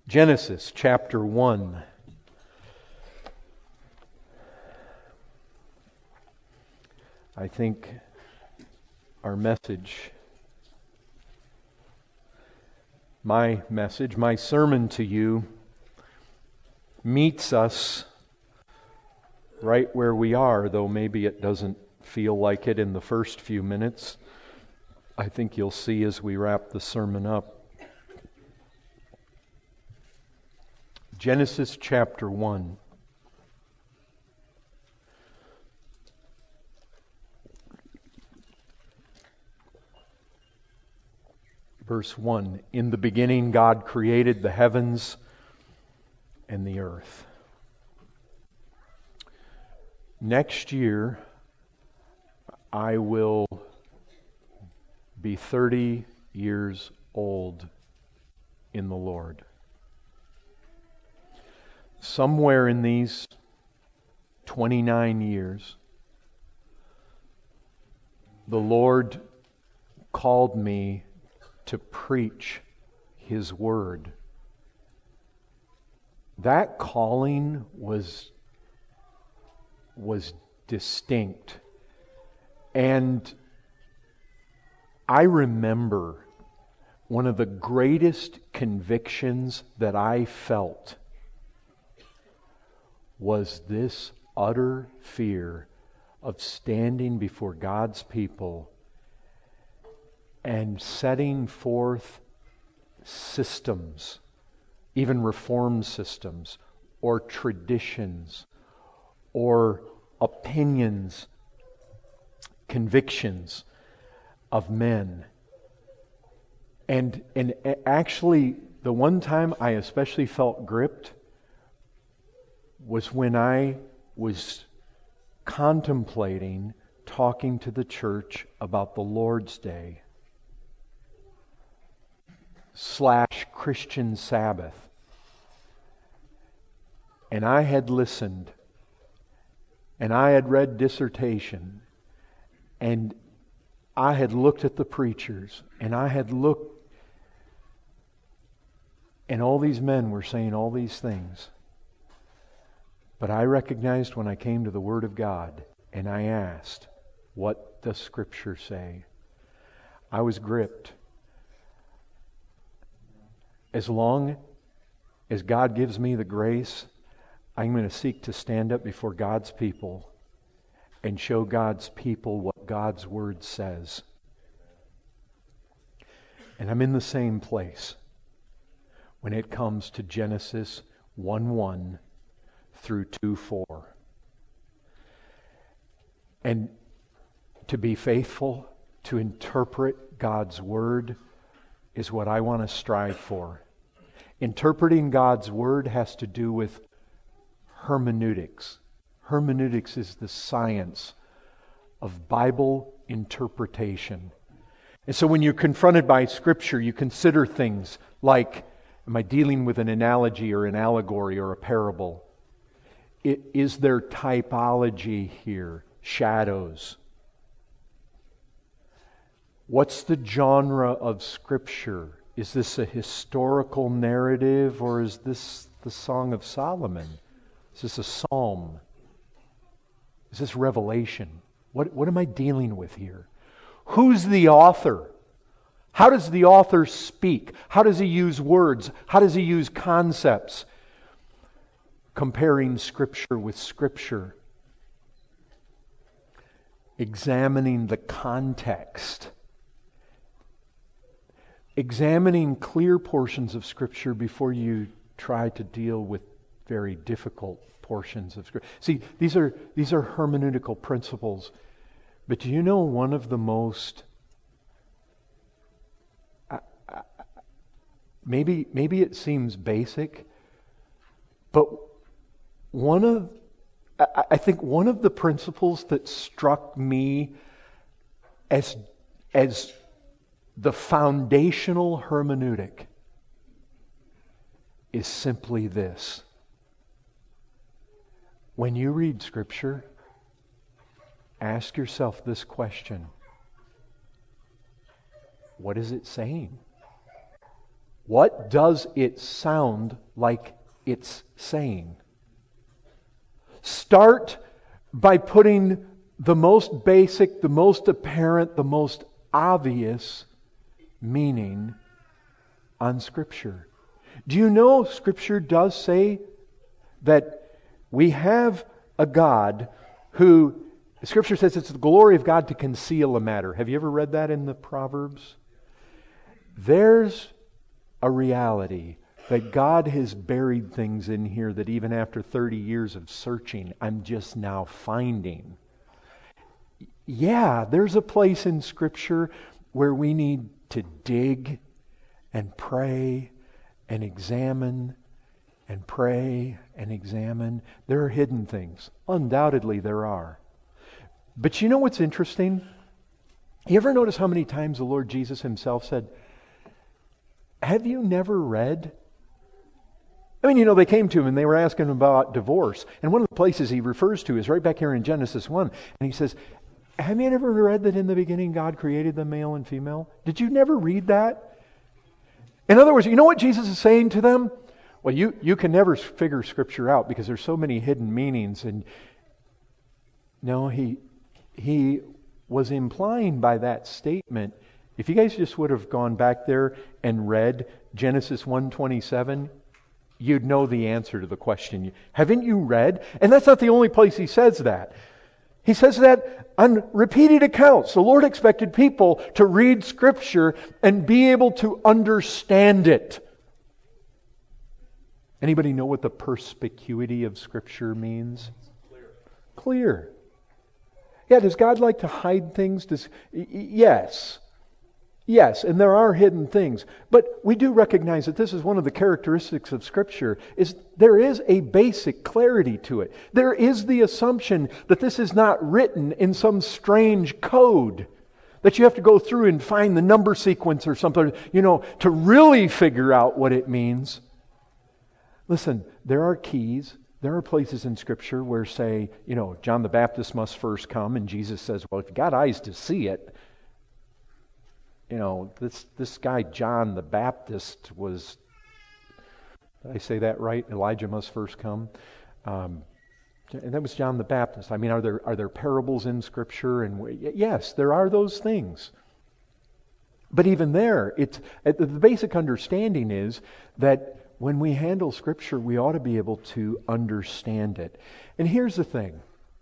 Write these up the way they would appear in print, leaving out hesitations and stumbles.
Genesis chapter 1. I think our message, my sermon to you meets us right where we are, though maybe it doesn't feel like it in the first few minutes. I think you'll see as we wrap the sermon up. Genesis chapter 1. Verse 1. In the beginning God created the heavens and the earth. Next year I will be 30 years old in the Lord. Somewhere in these 29 years, the Lord called me to preach His Word. That calling was distinct. And I remember one of the greatest convictions that I felt was this utter fear of standing before God's people and setting forth systems, even reform systems, or traditions, or opinions, convictions of men. And actually, the one time I especially felt gripped was when I was contemplating talking to the church about the Lord's Day / Christian Sabbath. And I had listened, and I had read dissertation, and I had looked at the preachers, and I had looked, and all these men were saying all these things. But I recognized when I came to the Word of God and I asked, what does Scripture say? I was gripped. As long as God gives me the grace, I'm going to seek to stand up before God's people and show God's people what God's Word says. And I'm in the same place when it comes to Genesis 1:1 through 2:4. And to be faithful, to interpret God's Word is what I want to strive for. Interpreting God's Word has to do with hermeneutics. Hermeneutics is the science of Bible interpretation. And so when you're confronted by Scripture, you consider things like, am I dealing with an analogy or an allegory or a parable? Is there typology here? Shadows? What's the genre of Scripture? Is this a historical narrative, or is this the Song of Solomon? Is this a psalm? Is this Revelation? What am I dealing with here? Who's the author? How does the author speak? How does he use words? How does he use concepts? Comparing Scripture with Scripture. Examining the context. Examining clear portions of Scripture before you try to deal with very difficult portions of Scripture. See, these are hermeneutical principles. But do you know one of the most... maybe it seems basic, but I think one of the principles that struck me as the foundational hermeneutic is simply this. When you read Scripture, ask yourself this question: what is it saying? What does it sound like it's saying? Start by putting the most basic, the most apparent, the most obvious meaning on Scripture. Do you know Scripture does say that we have a God who, Scripture says it's the glory of God to conceal a matter. Have you ever read that in the Proverbs? There's a reality that God has buried things in here that even after 30 years of searching, I'm just now finding. Yeah, there's a place in Scripture where we need to dig and pray and examine and pray and examine. There are hidden things. Undoubtedly there are. But you know what's interesting? You ever notice how many times the Lord Jesus Himself said, have you never read? I mean, they came to Him and they were asking Him about divorce. And one of the places He refers to is right back here in Genesis 1. And He says, have you ever read that in the beginning God created them male and female? Did you never read that? In other words, you know what Jesus is saying to them? Well, you can never figure Scripture out because there's so many hidden meanings. And no, He was implying by that statement, if you guys just would have gone back there and read Genesis 1:27, you'd know the answer to the question. Haven't you read? And that's not the only place He says that. He says that on repeated accounts. The Lord expected people to read Scripture and be able to understand it. Anybody know what the perspicuity of Scripture means? Clear. Yeah, does God like to hide things? Yes. Yes, and there are hidden things. But we do recognize that this is one of the characteristics of Scripture, is there is a basic clarity to it. There is the assumption that this is not written in some strange code, that you have to go through and find the number sequence or something, to really figure out what it means. Listen, there are keys. There are places in Scripture where, say, John the Baptist must first come, and Jesus says, well, if you got eyes to see it, this guy John the Baptist was, did I say that right? Elijah must first come. And that was John the Baptist. I mean, are there parables in Scripture? And yes, there are those things. But even there, the basic understanding is that when we handle Scripture, we ought to be able to understand it. And here's the thing.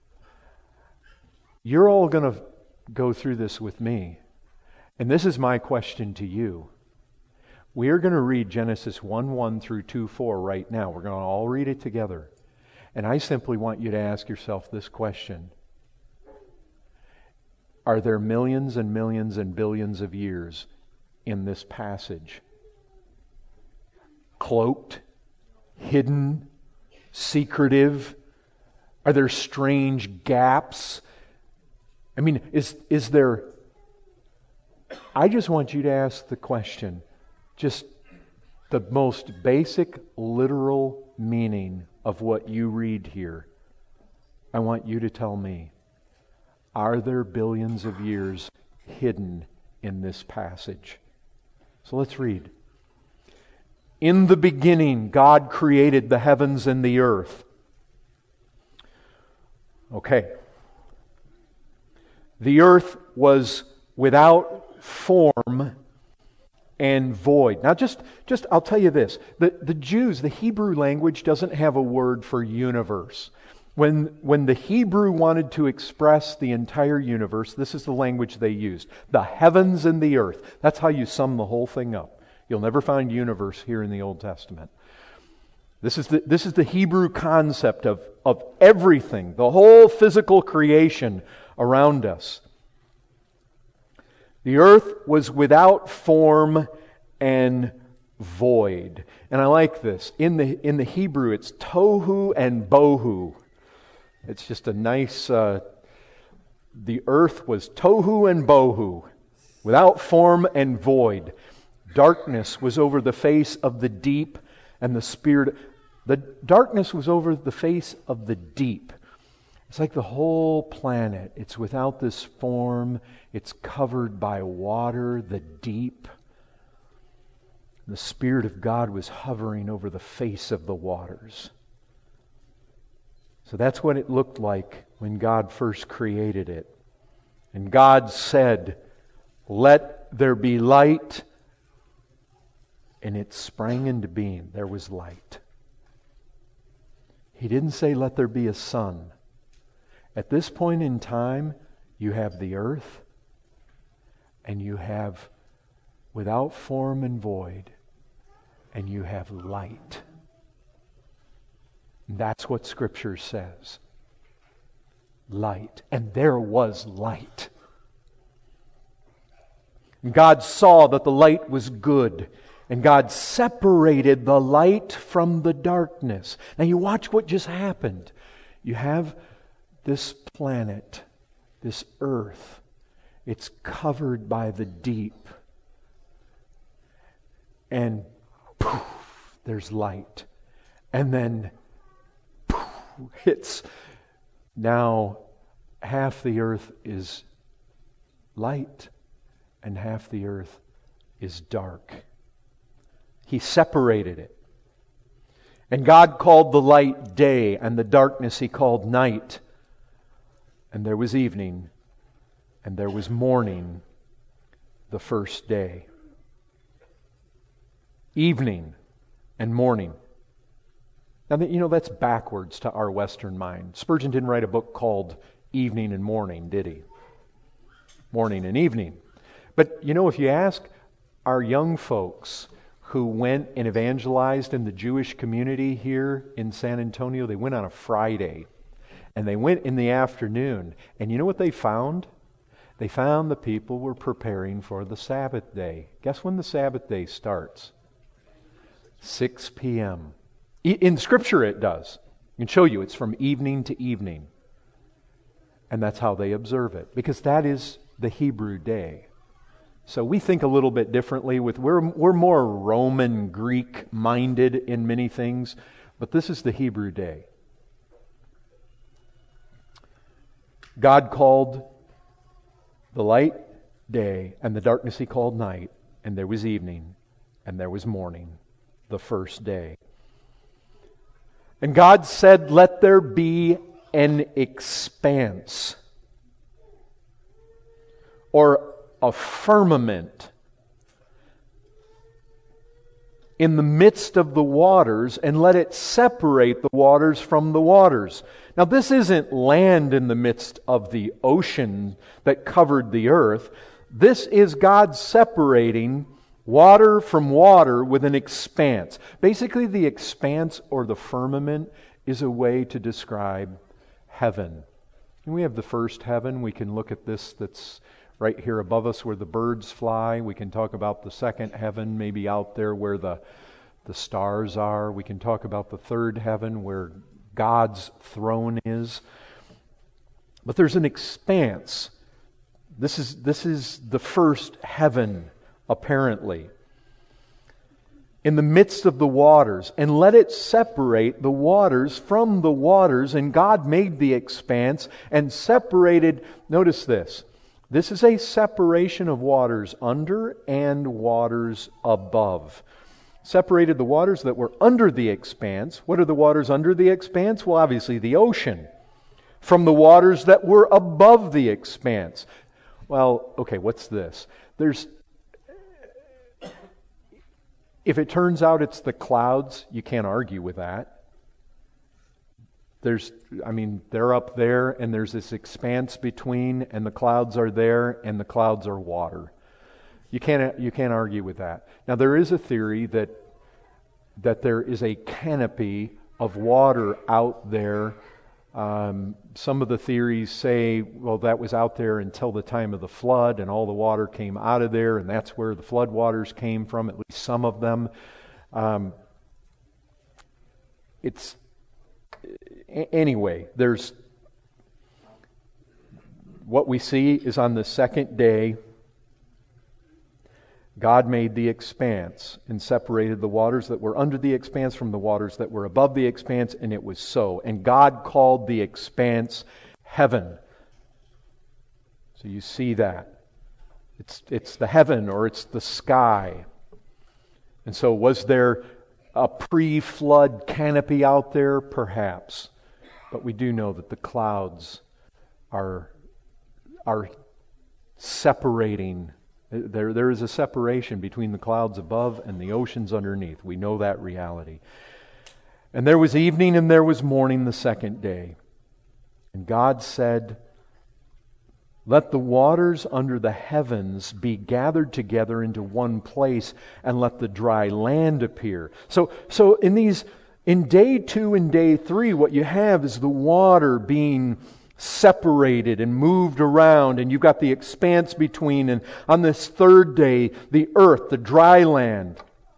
You're all going to go through this with me. And this is my question to you. We are going to read Genesis 1:1 through 2:4 right now. We're going to all read it together. And I simply want you to ask yourself this question. Are there millions and millions and billions of years in this passage? Cloaked, hidden, secretive? Are there strange gaps? I mean, is there... I just want you to ask the question, just the most basic literal meaning of what you read here. I want you to tell me, are there billions of years hidden in this passage? So let's read. In the beginning, God created the heavens and the earth. Okay. The earth was without form and void. Now just I'll tell you this. The Jews, the Hebrew language doesn't have a word for universe. When the Hebrew wanted to express the entire universe, this is the language they used. The heavens and the earth. That's how you sum the whole thing up. You'll never find universe here in the Old Testament. This is the Hebrew concept of everything, the whole physical creation around us. The earth was without form and void. And I like this. In the Hebrew, it's tohu and bohu. It's just a nice... the earth was tohu and bohu, without form and void. Darkness was over the face of the deep, and the Spirit... The darkness was over the face of the deep. It's like the whole planet. It's without this form. It's covered by water, the deep. The Spirit of God was hovering over the face of the waters. So that's what it looked like when God first created it. And God said, "Let there be light." And it sprang into being. There was light. He didn't say, "Let there be a sun." At this point in time, you have the earth, and you have without form and void, and you have light. That's what Scripture says. Light. And there was light. And God saw that the light was good, and God separated the light from the darkness. Now you watch what just happened. You have this planet, this earth. It's covered by the deep. And poof, there's light. And then poof, it's now half the earth is light and half the earth is dark. He separated it. And God called the light day, and the darkness He called night. And there was evening, and there was morning the first day. Evening and morning. Now, that's backwards to our Western mind. Spurgeon didn't write a book called Evening and Morning, did he? Morning and evening. But, if you ask our young folks who went and evangelized in the Jewish community here in San Antonio, they went on a Friday. And they went in the afternoon. And you know what they found? They found the people were preparing for the Sabbath day. Guess when the Sabbath day starts? 6 p.m. In Scripture it does. I can show you it's from evening to evening. And that's how they observe it. Because that is the Hebrew day. So we think a little bit differently. We're more Roman, Greek minded in many things. But this is the Hebrew day. God called the light day, and the darkness He called night, and there was evening, and there was morning, the first day. And God said, "Let there be an expanse," or a firmament, in the midst of the waters, and let it separate the waters from the waters. Now, this isn't land in the midst of the ocean that covered the earth. This is God separating water from water with an expanse. Basically, the expanse or the firmament is a way to describe heaven. And we have the first heaven. We can look at this that's right here above us where the birds fly. We can talk about the second heaven, maybe out there where the stars are. We can talk about the third heaven where God's throne is. But there's an expanse. This is the first heaven, apparently. In the midst of the waters, and let it separate the waters from the waters. And God made the expanse and separated, notice this. This is a separation of waters under and waters above. Separated the waters that were under the expanse. What are the waters under the expanse? Well, obviously the ocean. From the waters that were above the expanse. Well, okay, what's this? If it turns out it's the clouds, you can't argue with that. They're up there, and there's this expanse between, and the clouds are there, and the clouds are water. You can't argue with that. Now, there is a theory that there is a canopy of water out there. Some of the theories say, well, that was out there until the time of the flood, and all the water came out of there, and that's where the flood waters came from, at least some of them. Anyway, there's what we see is on the second day, God made the expanse and separated the waters that were under the expanse from the waters that were above the expanse, and it was so. And God called the expanse heaven. So you see that. It's the heaven, or it's the sky. And so was there a pre-flood canopy out there? Perhaps. But we do know that the clouds are separating. There is a separation between the clouds above and the oceans underneath. We know that reality. And there was evening and there was morning the second day. And God said, "Let the waters under the heavens be gathered together into one place, and let the dry land appear." So in day 2 and day 3, what you have is the water being separated and moved around, and you've got the expanse between. And on this third day, the earth, the dry land.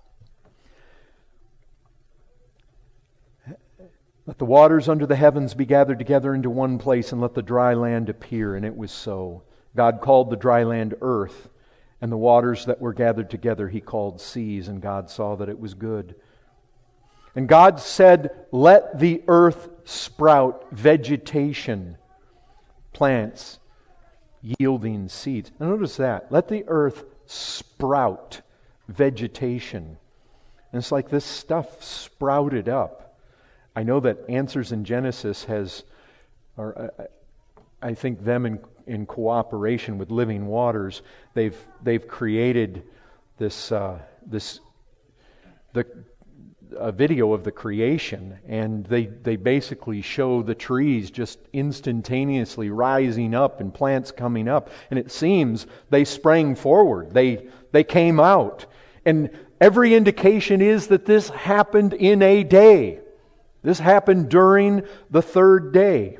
Let the waters under the heavens be gathered together into one place, and let the dry land appear. And it was so. God called the dry land earth, and the waters that were gathered together He called seas, and God saw that it was good. And God said, "Let the earth sprout vegetation, plants yielding seeds." Now notice that. Let the earth sprout vegetation. And it's like this stuff sprouted up. I know that Answers in Genesis has, or I think them in cooperation with Living Waters, they've created this a video of the creation, and they basically show the trees just instantaneously rising up and plants coming up, and it seems they sprang forward. They came out, and every indication is that this happened in a day. This happened during the third day.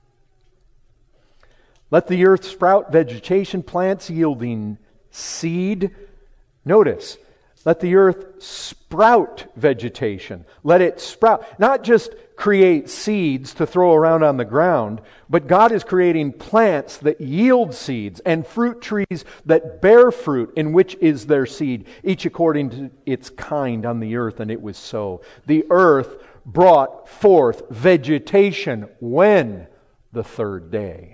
Let the earth sprout vegetation, plants yielding seed. Notice, let the earth sprout vegetation. Let it sprout. Not just create seeds to throw around on the ground, but God is creating plants that yield seeds and fruit trees that bear fruit, in which is their seed, each according to its kind on the earth. And it was so. The earth brought forth vegetation when? The third day.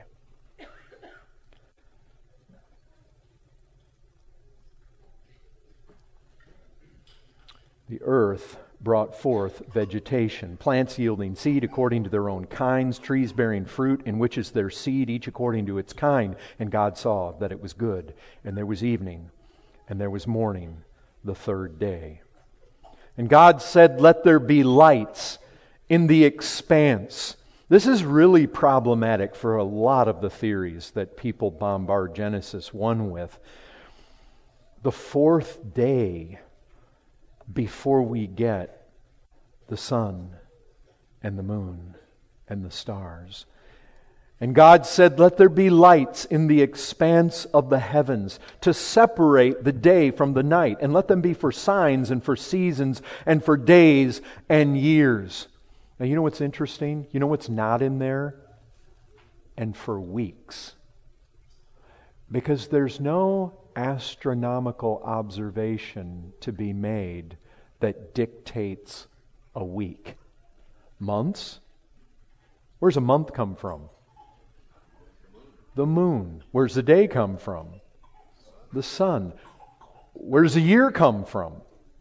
The earth brought forth vegetation, plants yielding seed according to their own kinds, trees bearing fruit, in which is their seed, each according to its kind. And God saw that it was good. And there was evening, and there was morning, the third day. And God said, "Let there be lights in the expanse." This is really problematic for a lot of the theories that people bombard Genesis 1 with. The fourth day before we get the sun and the moon and the stars. And God said, "Let there be lights in the expanse of the heavens to separate the day from the night, and let them be for signs and for seasons and for days and years." Now, you know what's interesting? You know what's not in there? And for weeks. Because there's no astronomical observation to be made that dictates a week. Months? Where's a month come from? The moon. Where's the day come from? The sun. Where's the year come from?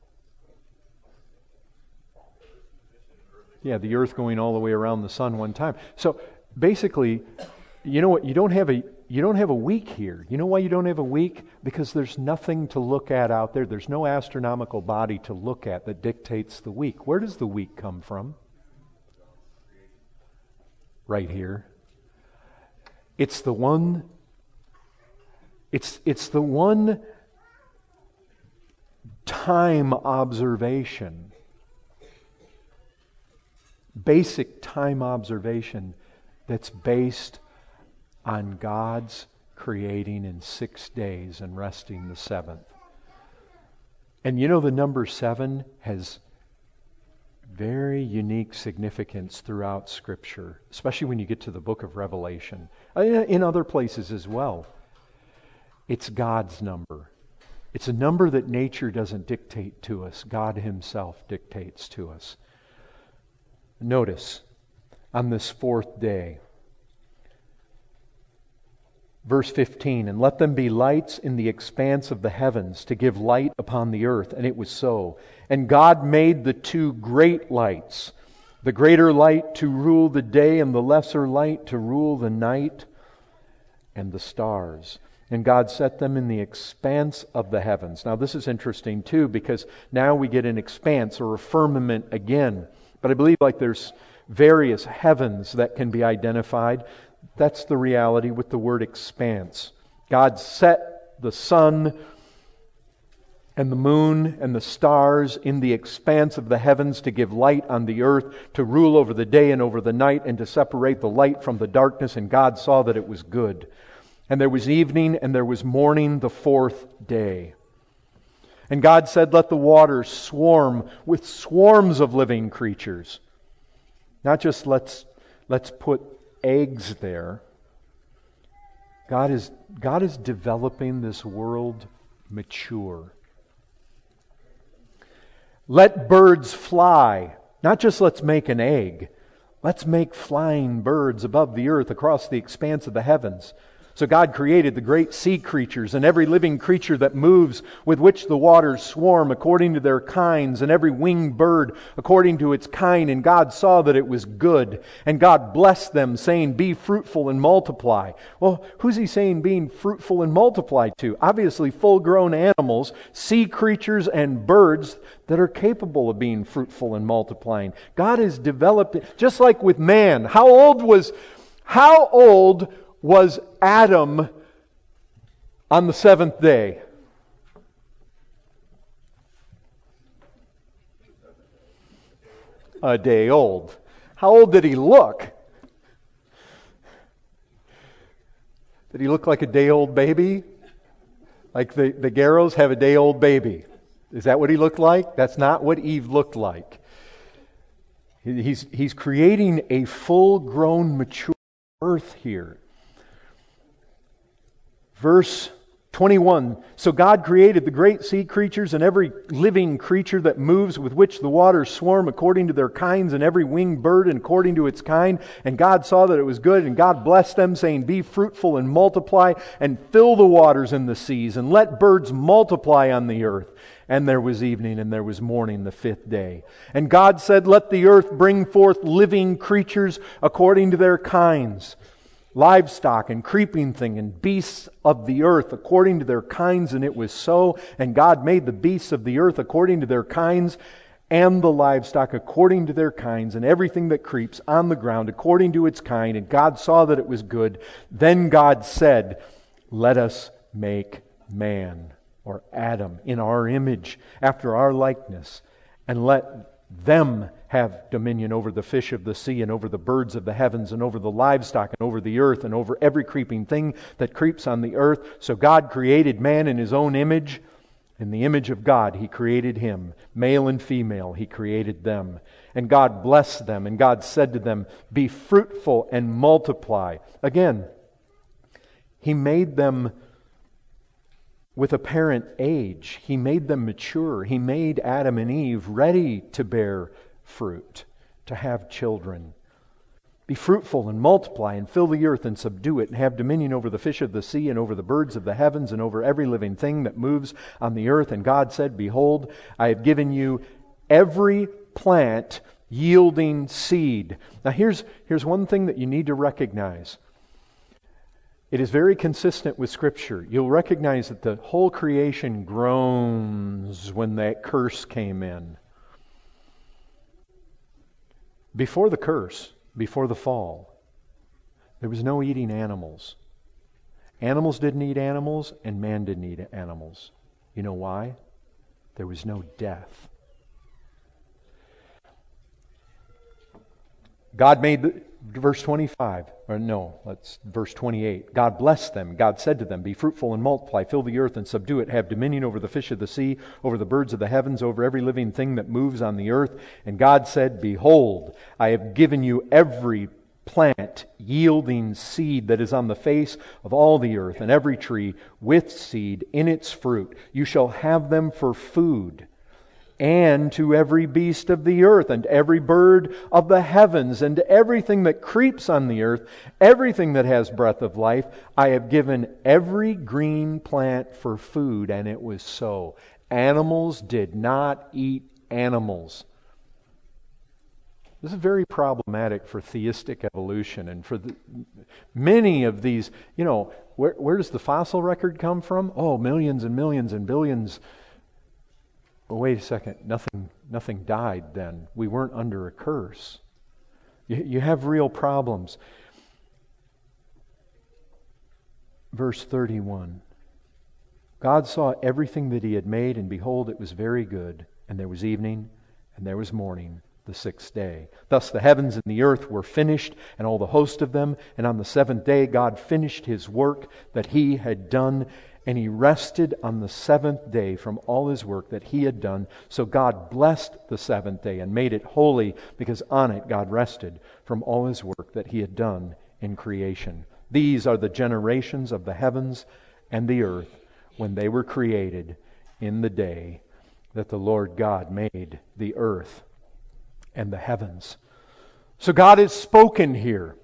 Yeah, the earth going all the way around the sun one time. So basically, you know what? You don't have a week here. You know why you don't have a week? Because there's nothing to look at out there. There's no astronomical body to look at that dictates the week. Where does the week come from? Right here. It's the one time observation, basic time observation that's based on God's creating in 6 days and resting the seventh. And you know, the number 7 has very unique significance throughout Scripture, especially when you get to the book of Revelation, in other places as well. It's God's number. It's a number that nature doesn't dictate to us. God Himself dictates to us. Notice, on this fourth day, Verse 15, and let them be lights in the expanse of the heavens to give light upon the earth. And it was so. And God made the two great lights, the greater light to rule the day and the lesser light to rule the night, and the stars. And God set them in the expanse of the heavens. Now this is interesting too, because now we get an expanse or a firmament again. But I believe like there's various heavens that can be identified. That's the reality with the word expanse. God set the sun and the moon and the stars in the expanse of the heavens to give light on the earth, to rule over the day and over the night, and to separate the light from the darkness. And God saw that it was good. And there was evening and there was morning the fourth day. And God said, let the waters swarm with swarms of living creatures. Not just let's put eggs there. God is developing this world mature. Let birds fly. Not just let's make an egg. Let's make flying birds above the earth across the expanse of the heavens. So God created the great sea creatures and every living creature that moves, with which the waters swarm according to their kinds, and every winged bird according to its kind. And God saw that it was good. And God blessed them, saying, be fruitful and multiply. Well, who's He saying being fruitful and multiply to? Obviously full-grown animals, sea creatures, and birds that are capable of being fruitful and multiplying. God has developed it, just like with man. How old was Adam on the seventh day? A day old. How old did he look? Did he look like a day-old baby? Like the Garrows have a day-old baby. Is that what he looked like? That's not what Eve looked like. He's creating a full-grown, mature earth here. Verse 21, so God created the great sea creatures and every living creature that moves, with which the waters swarm according to their kinds, and every winged bird according to its kind. And God saw that it was good, and God blessed them, saying, be fruitful and multiply, and fill the waters in the seas, and let birds multiply on the earth. And there was evening and there was morning the fifth day. And God said, let the earth bring forth living creatures according to their kinds, livestock and creeping thing and beasts of the earth according to their kinds. And it was so. And God made the beasts of the earth according to their kinds, and the livestock according to their kinds, and everything that creeps on the ground according to its kind. And God saw that it was good. Then God said, let us make man, or Adam, in our image, after our likeness, and let them have dominion over the fish of the sea, and over the birds of the heavens, and over the livestock, and over the earth, and over every creeping thing that creeps on the earth. So God created man in His own image. In the image of God He created him. Male and female He created them. And God blessed them, and God said to them, be fruitful and multiply. Again, He made them with apparent age. He made them mature. He made Adam and Eve ready to bear fruit, to have children. Be fruitful and multiply, and fill the earth and subdue it, and have dominion over the fish of the sea, and over the birds of the heavens, and over every living thing that moves on the earth. And God said, behold, I have given you every plant yielding seed. Now here's one thing that you need to recognize. It is very consistent with Scripture. You'll recognize that the whole creation groans when that curse came in. Before the curse, before the fall, there was no eating animals. Animals didn't eat animals, and man didn't eat animals. You know why? There was no death. God made verse 25, or no, let's verse 28. God blessed them. God said to them, be fruitful and multiply, fill the earth and subdue it, have dominion over the fish of the sea, over the birds of the heavens, over every living thing that moves on the earth. And God said, behold, I have given you every plant yielding seed that is on the face of all the earth, and every tree with seed in its fruit. You shall have them for food. and to every beast of the earth, and every bird of the heavens, and to everything that creeps on the earth, everything that has breath of life, I have given every green plant for food, and it was so. Animals did not eat animals. This is very problematic for theistic evolution, and for many of these, where does the fossil record come from? Oh, millions and millions and billions. Well, wait a second, nothing died then. We weren't under a curse. You have real problems. Verse 31. God saw everything that He had made, and behold, it was very good. And there was evening, and there was morning, the sixth day. Thus the heavens and the earth were finished, and all the host of them. And on the seventh day God finished His work that He had done, and He rested on the seventh day from all His work that He had done. So God blessed the seventh day and made it holy, because on it God rested from all His work that He had done in creation. These are the generations of the heavens and the earth when they were created in the day that the Lord God made the earth and the heavens. So God has spoken here.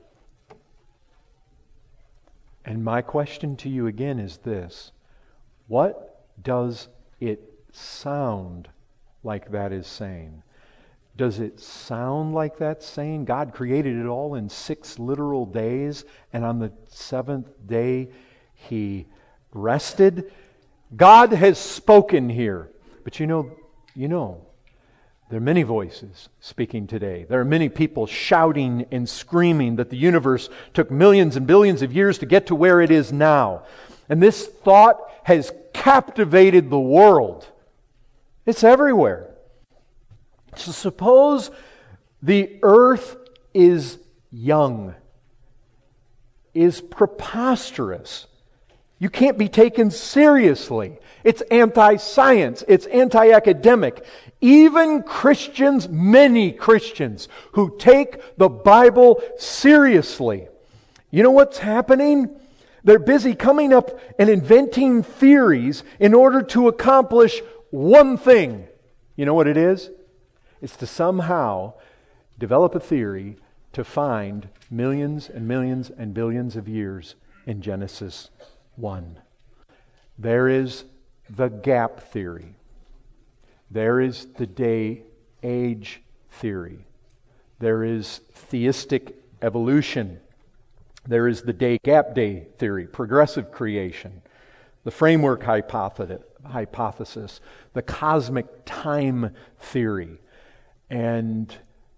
And my question to you again is this: what does it sound like that is saying? Does it sound like that's saying God created it all in 6 literal days, and on the seventh day He rested? God has spoken here. But you know, there are many voices speaking today. There are many people shouting and screaming that the universe took millions and billions of years to get to where it is now. And this thought has captivated the world. It's everywhere. So suppose the earth is young, is preposterous. You can't be taken seriously. It's anti-science. It's anti-academic. Even Christians, many Christians who take the Bible seriously, you know what's happening? They're busy coming up and inventing theories in order to accomplish one thing. You know what it is? It's to somehow develop a theory to find millions and millions and billions of years in Genesis 1. There is the gap theory. There is the day-age theory. There is theistic evolution. There is the day-gap day theory, progressive creation, the framework hypothesis, the cosmic time theory. And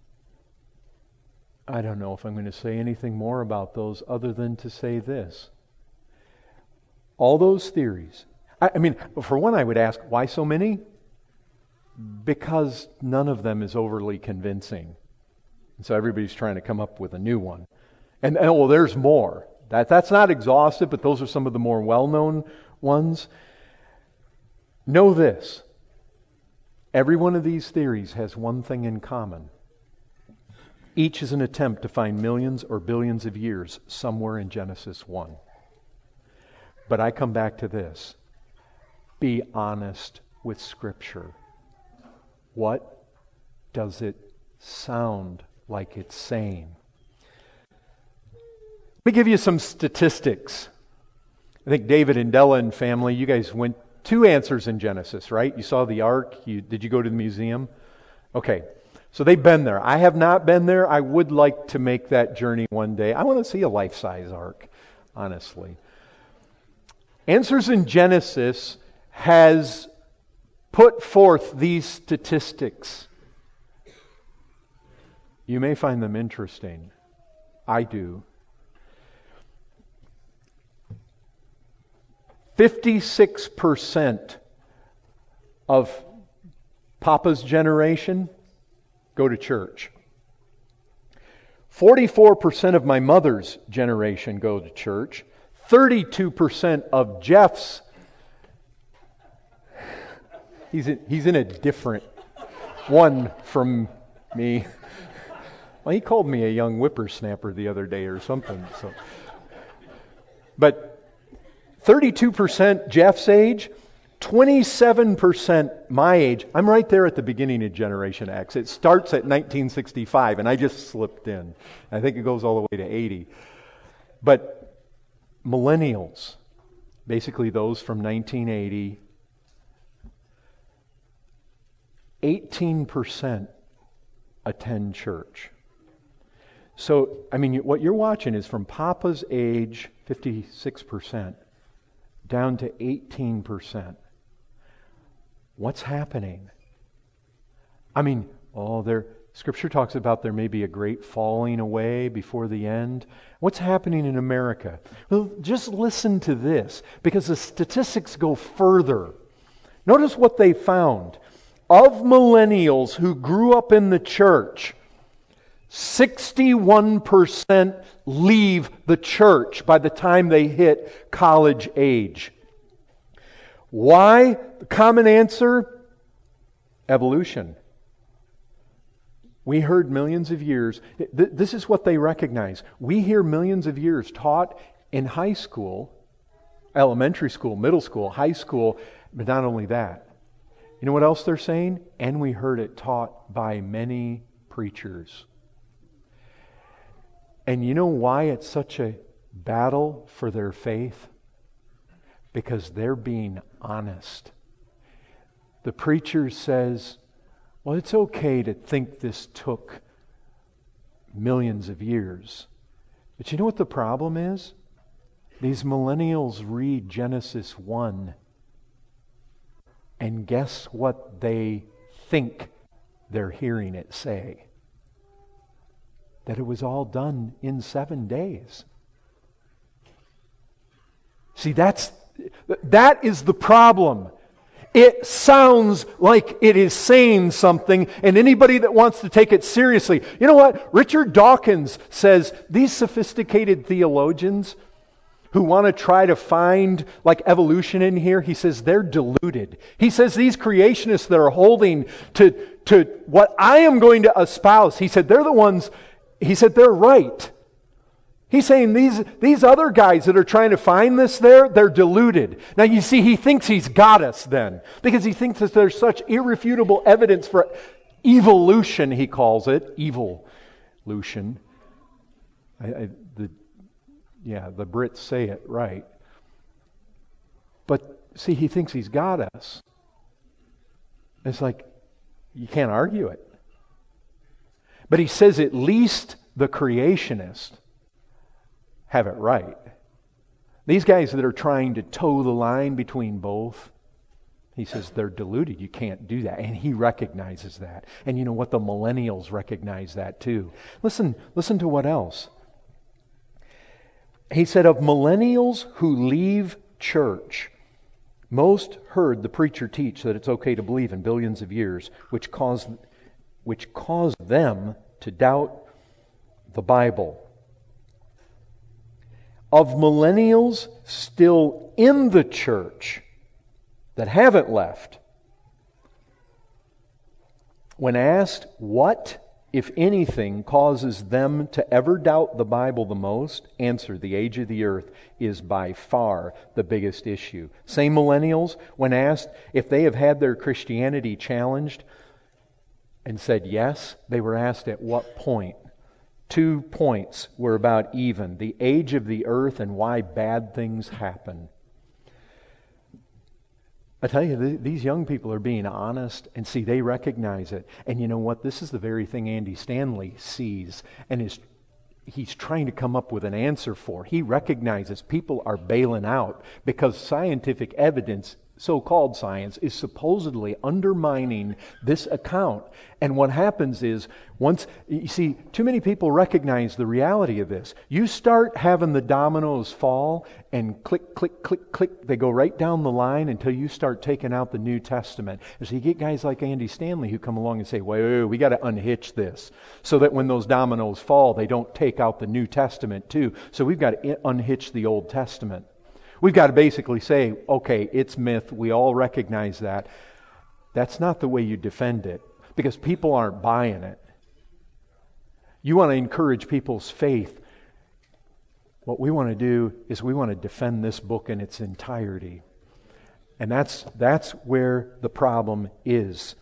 I don't know if I'm going to say anything more about those other than to say this. All those theories. I mean, for one, I would ask, why so many? Because none of them is overly convincing. And so everybody's trying to come up with a new one. And well, there's more. That's not exhaustive, but those are some of the more well-known ones. Know this. Every one of these theories has one thing in common. Each is an attempt to find millions or billions of years somewhere in Genesis 1. But I come back to this. Be honest with Scripture. What does it sound like it's saying? Let me give you some statistics. I think David and Della and family, you guys went 2 answers in Genesis, right? You saw the ark. Did you go to the museum? Okay. So they've been there. I have not been there. I would like to make that journey one day. I want to see a life-size ark, honestly. Answers in Genesis has put forth these statistics. You may find them interesting. I do. 56% of Papa's generation go to church. 44% of my mother's generation go to church. 32% of Jeff's, he's in a different one from me. Well, he called me a young whippersnapper the other day or something. But 32% Jeff's age, 27% my age. I'm right there at the beginning of Generation X. It starts at 1965, and I just slipped in. I think it goes all the way to 80. But millennials, basically those from 1980, 18% attend church. So, I mean, what you're watching is from Papa's age, 56%, down to 18%. What's happening? I mean, Scripture talks about there may be a great falling away before the end. What's happening in America? Well, just listen to this, because the statistics go further. Notice what they found. Of millennials who grew up in the church, 61% leave the church by the time they hit college age. Why? The common answer, evolution. We heard millions of years. This is what they recognize. We hear millions of years taught in high school, elementary school, middle school, high school, but not only that. You know what else they're saying? And we heard it taught by many preachers. And you know why it's such a battle for their faith? Because they're being honest. The preacher says, well, it's okay to think this took millions of years. But you know what the problem is? These millennials read Genesis 1, and guess what they think they're hearing it say? That it was all done in 7 days. See, that is the problem. It sounds like it is saying something, and anybody that wants to take it seriously. You know what? Richard Dawkins says these sophisticated theologians who want to try to find like evolution in here, he says they're deluded. He says these creationists that are holding to what I am going to espouse, he said they're the ones, he said they're right. He's saying these other guys that are trying to find this there, they're deluded. Now you see, he thinks he's got us then, because he thinks that there's such irrefutable evidence for evolution, he calls it. Evolution. The Brits say it right. But see, he thinks he's got us. It's like, you can't argue it. But he says at least the creationists have it right. These guys that are trying to toe the line between both, he says they're deluded. You can't do that. And he recognizes that. And you know what? The millennials recognize that too. Listen to what else. He said, of millennials who leave church, most heard the preacher teach that it's okay to believe in billions of years, which caused them to doubt the Bible. Of millennials still in the church that haven't left, when asked what, if anything, causes them to ever doubt the Bible the most, answer, the age of the earth is by far the biggest issue. Same millennials, when asked if they have had their Christianity challenged and said yes, they were asked at what point. 2 points were about even. The age of the earth and why bad things happen. I tell you, these young people are being honest, and see, they recognize it. And you know what? This is the very thing Andy Stanley sees and he's trying to come up with an answer for. He recognizes people are bailing out because scientific evidence, so-called science, is supposedly undermining this account. And what happens is, once, you see, too many people recognize the reality of this. You start having the dominoes fall and click, click, click, click, they go right down the line until you start taking out the New Testament. And so you get guys like Andy Stanley who come along and say, wait, we got to unhitch this, so that when those dominoes fall, they don't take out the New Testament too. So we've got to unhitch the Old Testament. We've got to basically say, okay, it's myth. We all recognize that. That's not the way you defend it, because people aren't buying it. You want to encourage people's faith. What we want to do is we want to defend this book in its entirety. And that's where the problem is.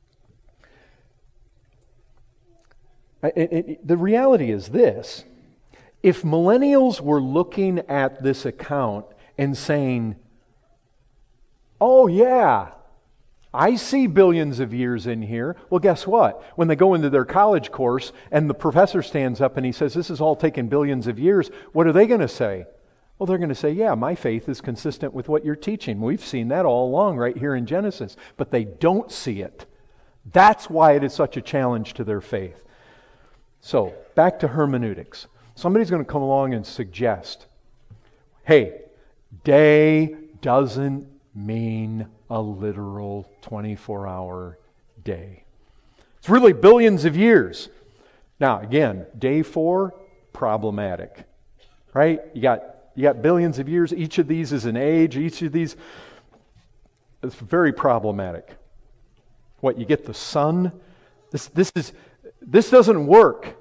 The reality is this. If millennials were looking at this account and saying, oh yeah, I see billions of years in here. Well, guess what? When they go into their college course and the professor stands up and he says, this is all taken billions of years, what are they going to say? Well, they're going to say, yeah, my faith is consistent with what you're teaching. We've seen that all along right here in Genesis. But they don't see it. That's why it is such a challenge to their faith. So, back to hermeneutics. Somebody's going to come along and suggest, hey, day doesn't mean a literal 24-hour day. It's really billions of years. Now, again, day 4, problematic. Right? You got billions of years. Each of these is an age. Each of these is very problematic. What, you get the sun? This doesn't work.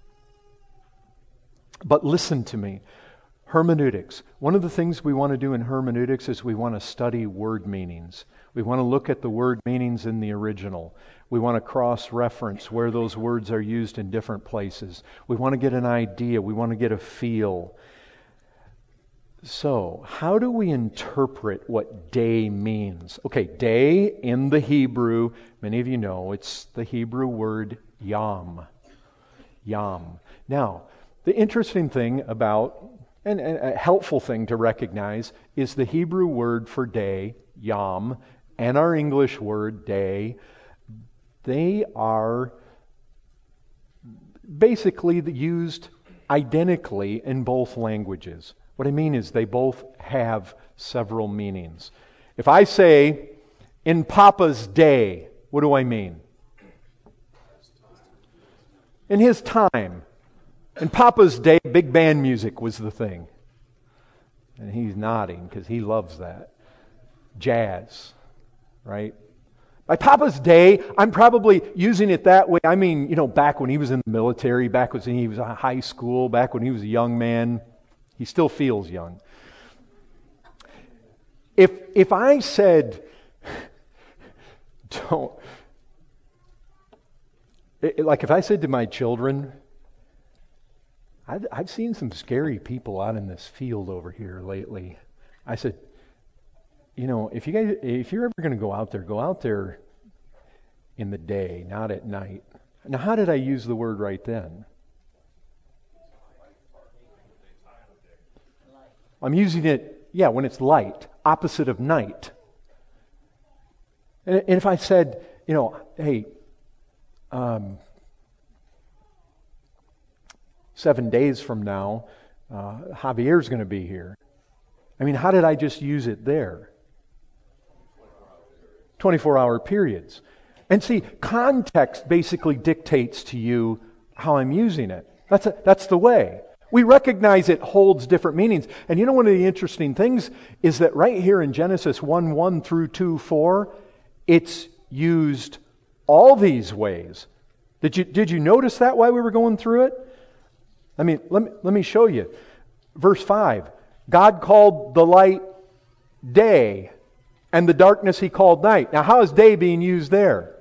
But listen to me. Hermeneutics. One of the things we want to do in hermeneutics is we want to study word meanings. We want to look at the word meanings in the original. We want to cross-reference where those words are used in different places. We want to get an idea. We want to get a feel. So, how do we interpret what day means? Okay, day in the Hebrew, many of you know, it's the Hebrew word yom. Yom. Now, the interesting thing about, and a helpful thing to recognize, is the Hebrew word for day, yom, and our English word day, they are basically used identically in both languages. What I mean is they both have several meanings. If I say, in Papa's day, what do I mean? In his time. In Papa's day, big band music was the thing. And he's nodding because he loves that. Jazz, right? By Papa's day, I'm probably using it that way. I mean, back when he was in the military, back when he was in high school, back when he was a young man. He still feels young. If I said, if I said to my children, I've seen some scary people out in this field over here lately. I said, if you're ever going to go out there in the day, not at night. Now, how did I use the word right then? I'm using it, when it's light, opposite of night. And if I said, hey, 7 days from now, Javier's going to be here. I mean, how did I just use it there? 24-hour periods. And see, context basically dictates to you how I'm using it. That's the way. We recognize it holds different meanings. And one of the interesting things is that right here in Genesis 1:1 through 2:4, it's used all these ways. Did you notice that while we were going through it? I mean, let me show you. Verse 5, God called the light day, and the darkness He called night. Now, how is day being used there?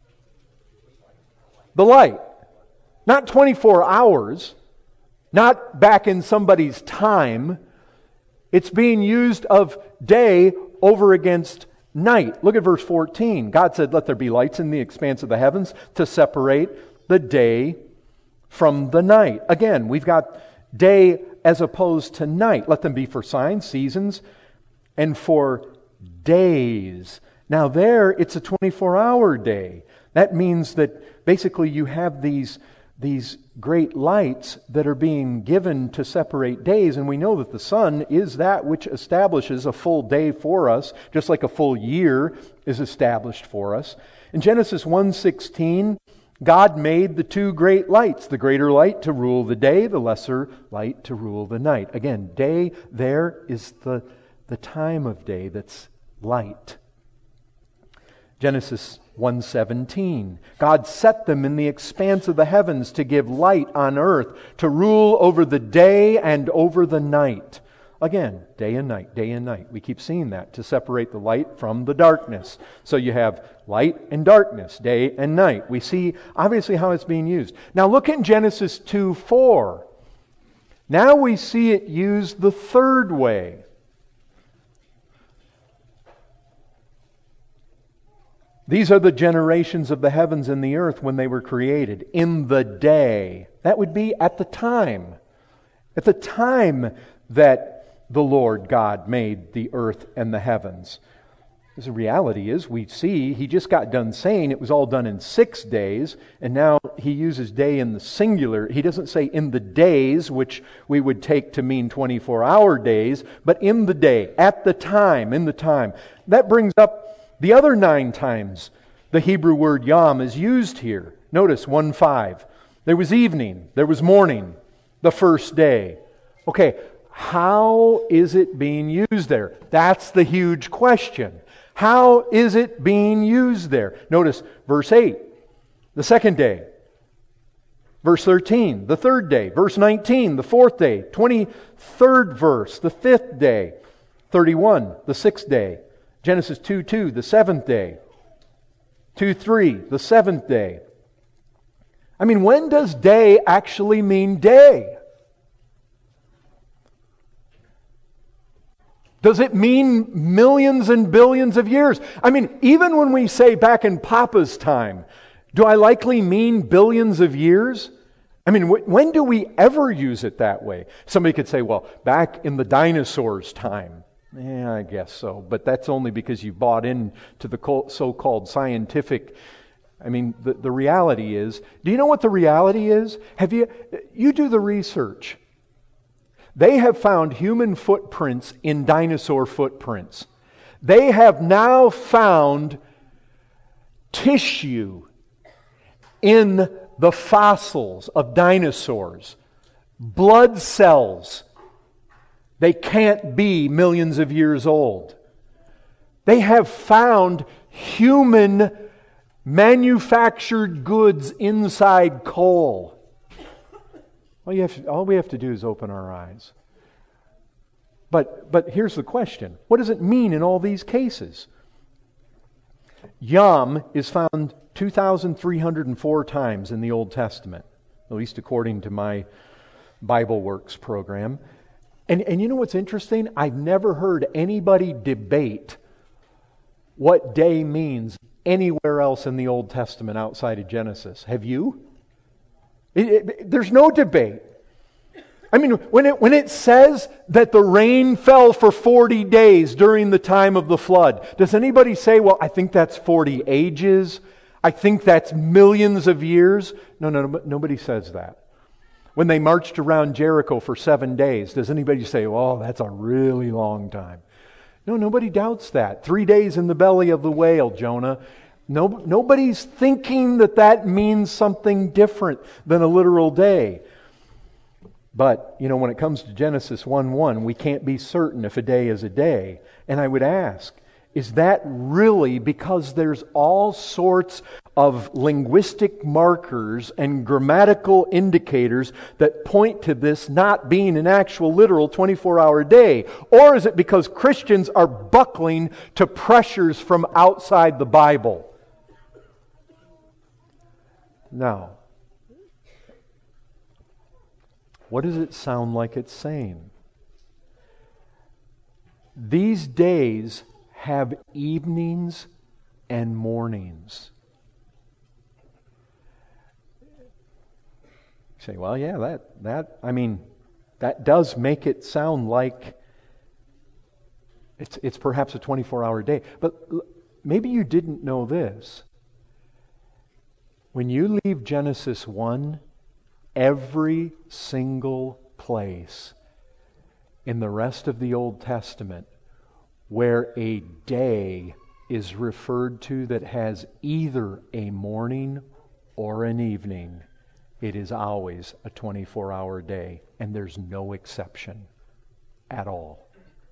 The light. Not 24 hours. Not back in somebody's time. It's being used of day over against night. Look at verse 14. God said, let there be lights in the expanse of the heavens to separate the day from the night. Again, we've got day as opposed to night. Let them be for signs, seasons, and for days. Now there, it's a 24-hour day. That means that basically you have these great lights that are being given to separate days, and we know that the sun is that which establishes a full day for us, just like a full year is established for us. In Genesis 1:16, God made the two great lights, the greater light to rule the day, the lesser light to rule the night. Again, day there is the time of day that's light. Genesis 1:17, God set them in the expanse of the heavens to give light on earth, to rule over the day and over the night. Again, day and night, day and night. We keep seeing that to separate the light from the darkness. So you have light and darkness, day and night. We see obviously how it's being used. Now look in Genesis 2:4. Now we see it used the third way. These are the generations of the heavens and the earth when they were created. In the day. That would be at the time. At the time that the Lord God made the earth and the heavens. Because the reality is, we see, He just got done saying it was all done in 6 days, and now He uses day in the singular. He doesn't say in the days, which we would take to mean 24-hour days, but in the day, at the time, in the time. That brings up the other 9 times the Hebrew word yom is used here. Notice 1:5. There was evening, there was morning, the first day. Okay, how is it being used there? That's the huge question. How is it being used there? Notice verse 8, the second day. Verse 13, the third day. Verse 19, the fourth day. 23rd verse, the fifth day. 31, the sixth day. Genesis 2:2, the seventh day. 2:3, the seventh day. I mean, when does day actually mean day? Does it mean millions and billions of years? I mean, even when we say back in Papa's time, do I likely mean billions of years? I mean, when do we ever use it that way? Somebody could say, well, back in the dinosaurs' time. Yeah, I guess so. But that's only because you bought into the so-called scientific. I mean, the reality is, do you know what the reality is? You do the research. They have found human footprints in dinosaur footprints. They have now found tissue in the fossils of dinosaurs, blood cells. They can't be millions of years old. They have found human manufactured goods inside coal. All we have to do is open our eyes. But here's the question. What does it mean in all these cases? Yom is found 2,304 times in the Old Testament, at least according to my Bible Works program. And you know what's interesting? I've never heard anybody debate what day means anywhere else in the Old Testament outside of Genesis. Have you? There's no debate. I mean, when it says that the rain fell for 40 days during the time of the flood, does anybody say, well, I think that's 40 ages? I think that's millions of years? No, nobody says that. When they marched around Jericho for 7 days, does anybody say, oh, that's a really long time? No, nobody doubts that. 3 days in the belly of the whale, Jonah. Nobody's thinking that means something different than a literal day. But, when it comes to Genesis 1:1, we can't be certain if a day is a day. And I would ask, is that really because there's all sorts of linguistic markers and grammatical indicators that point to this not being an actual literal 24-hour day? Or is it because Christians are buckling to pressures from outside the Bible? Now, what does it sound like it's saying? These days have evenings and mornings. You say, well, yeah, that does make it sound like it's perhaps a 24-hour day. But maybe you didn't know this. When you leave Genesis 1, every single place in the rest of the Old Testament where a day is referred to that has either a morning or an evening, it is always a 24-hour day, and there's no exception at all.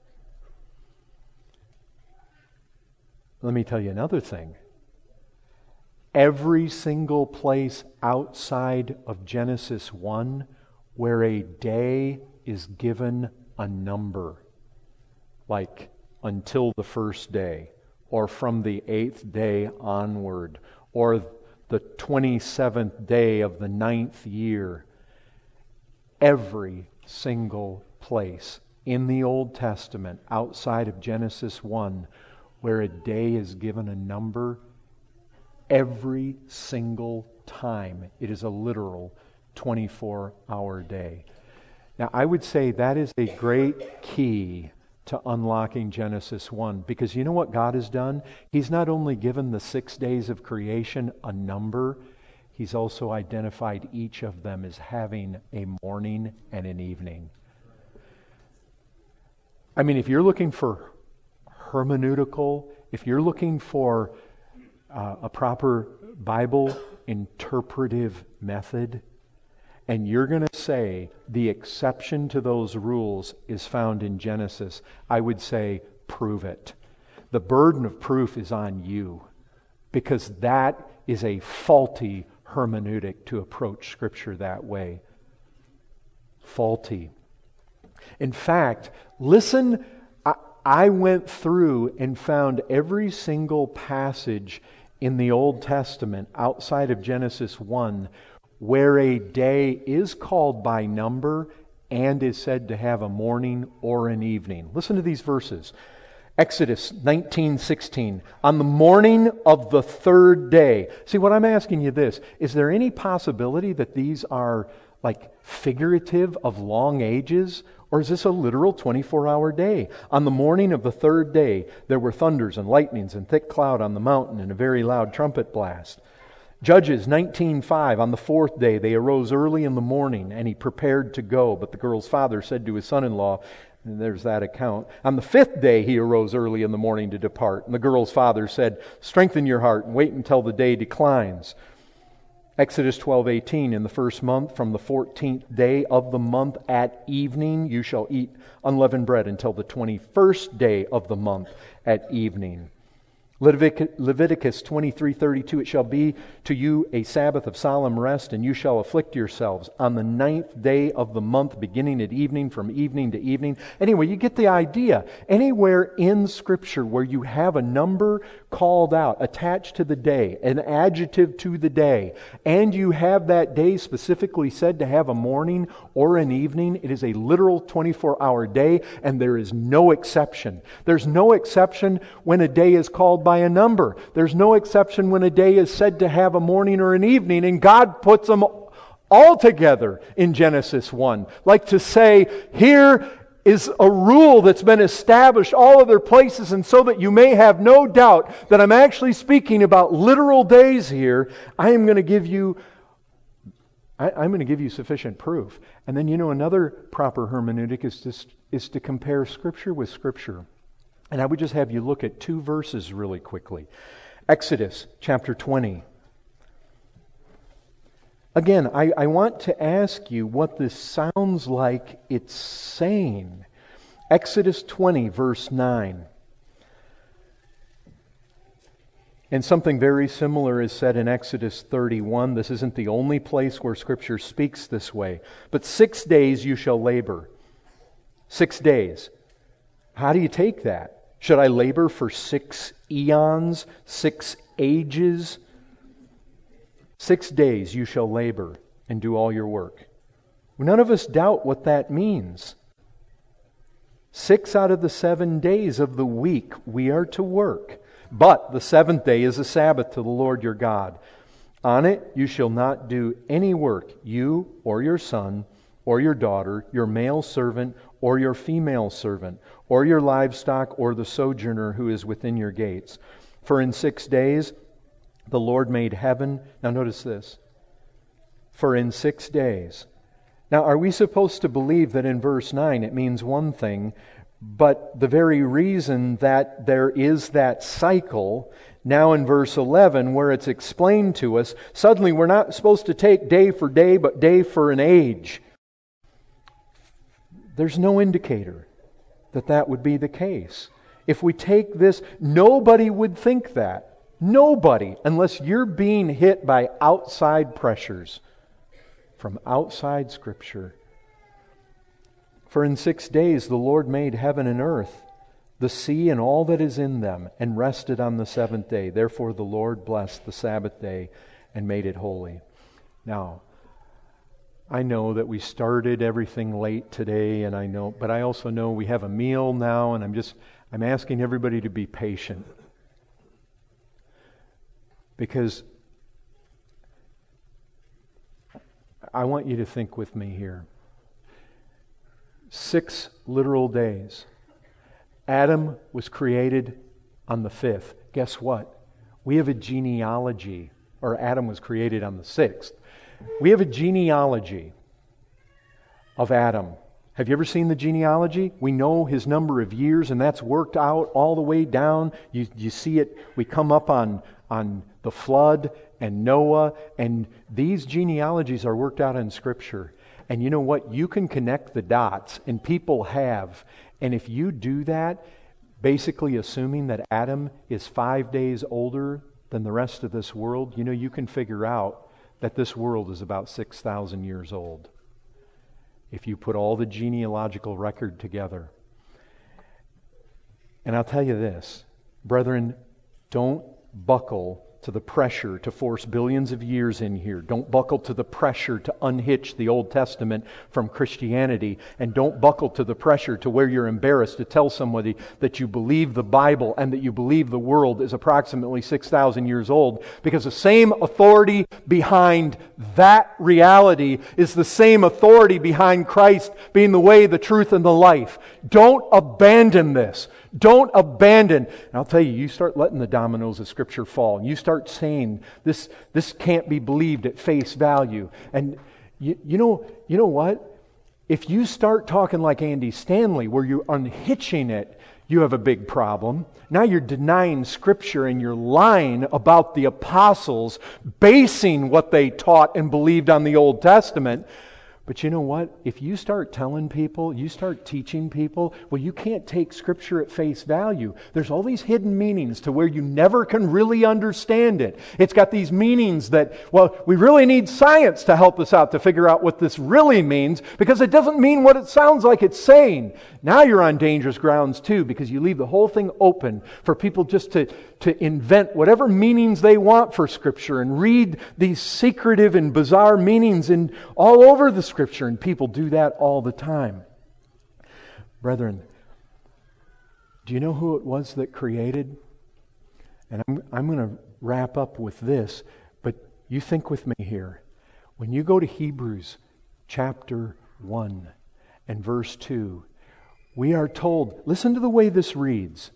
Let me tell you another thing. Every single place outside of Genesis 1 where a day is given a number, like until the first day, or from the 8th day onward, or the 27th day of the 9th year. Every single place in the Old Testament, outside of Genesis 1, where a day is given a number, every single time it is a literal 24-hour day. Now, I would say that is a great key to unlocking Genesis 1, because you know what God has done? He's not only given the 6 days of creation a number, He's also identified each of them as having a morning and an evening. I mean, if you're looking for hermeneutical, if you're looking for a proper Bible interpretive method, and you're going to say the exception to those rules is found in Genesis, I would say prove it. The burden of proof is on you, because that is a faulty hermeneutic to approach Scripture that way. Faulty. In fact, listen, I went through and found every single passage in the Old Testament outside of Genesis 1 where a day is called by number and is said to have a morning or an evening. Listen to these verses. Exodus 19:16. On the morning of the 3rd day. See, what I'm asking you this, is there any possibility that these are like figurative of long ages? Or is this a literal 24-hour day? On the morning of the 3rd day, there were thunders and lightnings and thick cloud on the mountain and a very loud trumpet blast. Judges 19:5, on the 4th day they arose early in the morning, and he prepared to go. But the girl's father said to his son-in-law, and there's that account, on the 5th day he arose early in the morning to depart. And the girl's father said, strengthen your heart and wait until the day declines. Exodus 12:18, in the 1st month, from the 14th day of the month at evening, you shall eat unleavened bread until the 21st day of the month at evening. Leviticus 23:32, it shall be to you a Sabbath of solemn rest, and you shall afflict yourselves on the 9th day of the month, beginning at evening, from evening to evening. Anyway, you get the idea. Anywhere in Scripture where you have a number called out, attached to the day, an adjective to the day, and you have that day specifically said to have a morning or an evening, it is a literal 24-hour day, and there is no exception. There's no exception when a day is called by a number. There's no exception when a day is said to have a morning or an evening, and God puts them all together in Genesis 1. Like to say, here is a rule that's been established all other places, and so that you may have no doubt that I'm actually speaking about literal days here, I'm going to give you sufficient proof. And then, another proper hermeneutic is to compare Scripture with Scripture. And I would just have you look at 2 verses really quickly. Exodus chapter 20. Again, I want to ask you what this sounds like it's saying. Exodus 20, verse 9. And something very similar is said in Exodus 31. This isn't the only place where Scripture speaks this way. But 6 days you shall labor. 6 days. How do you take that? Should I labor for 6 eons, 6 ages? 6 days you shall labor and do all your work. None of us doubt what that means. 6 out of the 7 days of the week we are to work. But the 7th day is a Sabbath to the Lord your God. On it you shall not do any work, you or your son or your daughter, your male servant or your female servant, or your livestock, or the sojourner who is within your gates. For in 6 days the Lord made heaven. Now notice this. For in 6 days. Now are we supposed to believe that in verse 9 it means one thing, but the very reason that there is that cycle, now in verse 11 where it's explained to us, suddenly we're not supposed to take day for day, but day for an age. There's no indicator that that would be the case. If we take this, nobody would think that. Nobody, unless you're being hit by outside pressures from outside Scripture. For in 6 days the Lord made heaven and earth, the sea and all that is in them, and rested on the seventh day. Therefore the Lord blessed the Sabbath day and made it holy. Now, I know that we started everything late today, but I also know we have a meal now, and I'm asking everybody to be patient. Because I want you to think with me here. 6 literal days. Adam was created on the 5th. Guess what? We have a genealogy, or Adam was created on the 6th. We have a genealogy of Adam. Have you ever seen the genealogy? We know his number of years, and that's worked out all the way down. You see it. We come up on the flood and Noah, and these genealogies are worked out in Scripture. And you know what? You can connect the dots, and people have. And if you do that, basically assuming that Adam is 5 days older than the rest of this world, you can figure out that this world is about 6,000 years old. If you put all the genealogical record together. And I'll tell you this, brethren, don't buckle to the pressure to force billions of years in here. Don't buckle to the pressure to unhitch the Old Testament from Christianity. And don't buckle to the pressure to where you're embarrassed to tell somebody that you believe the Bible and that you believe the world is approximately 6,000 years old. Because the same authority behind that reality is the same authority behind Christ being the way, the truth, and the life. Don't abandon this. Don't abandon. And I'll tell you, you start letting the dominoes of Scripture fall. And you start saying, this can't be believed at face value. And you know what? If you start talking like Andy Stanley, where you're unhitching it, you have a big problem. Now you're denying Scripture and you're lying about the apostles, basing what they taught and believed on the Old Testament. But you know what? If you start telling people, you start teaching people, well, you can't take Scripture at face value. There's all these hidden meanings to where you never can really understand it. It's got these meanings that, well, we really need science to help us out to figure out what this really means, because it doesn't mean what it sounds like it's saying. Now you're on dangerous grounds too, because you leave the whole thing open for people just to invent whatever meanings they want for Scripture and read these secretive and bizarre meanings in all over the Scripture, and people do that all the time. Brethren, do you know who it was that created? And I'm going to wrap up with this, but you think with me here. When you go to Hebrews chapter 1 and verse 2, we are told, listen to the way this reads.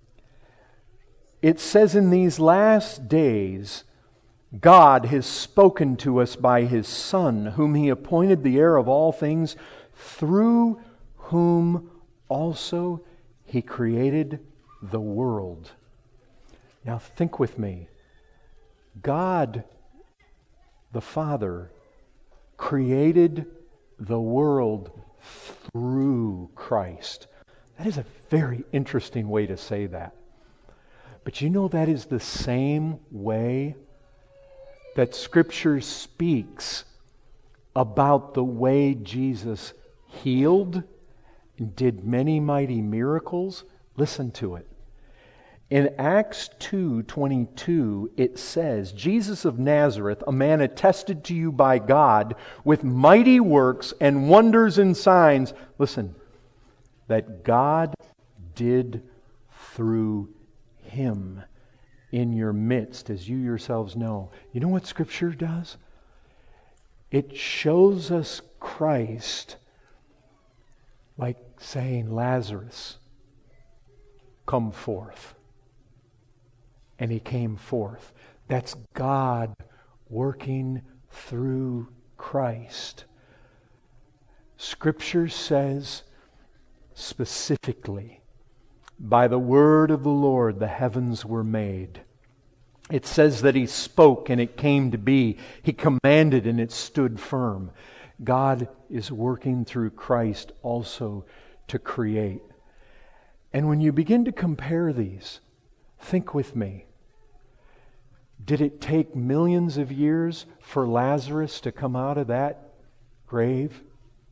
It says, in these last days, God has spoken to us by His Son, whom He appointed the heir of all things, through whom also He created the world. Now think with me. God, the Father, created the world through Christ. That is a very interesting way to say that. But you know that is the same way that Scripture speaks about the way Jesus healed and did many mighty miracles. Listen to it. In Acts 2:22, it says, Jesus of Nazareth, a man attested to you by God with mighty works and wonders and signs, listen, that God did through Him in your midst, as you yourselves know. You know what Scripture does? It shows us Christ like saying, Lazarus, come forth. And he came forth. That's God working through Christ. Scripture says specifically, by the word of the Lord the heavens were made. It says that He spoke and it came to be. He commanded and it stood firm. God is working through Christ also to create. And when you begin to compare these, think with me. Did it take millions of years for Lazarus to come out of that grave?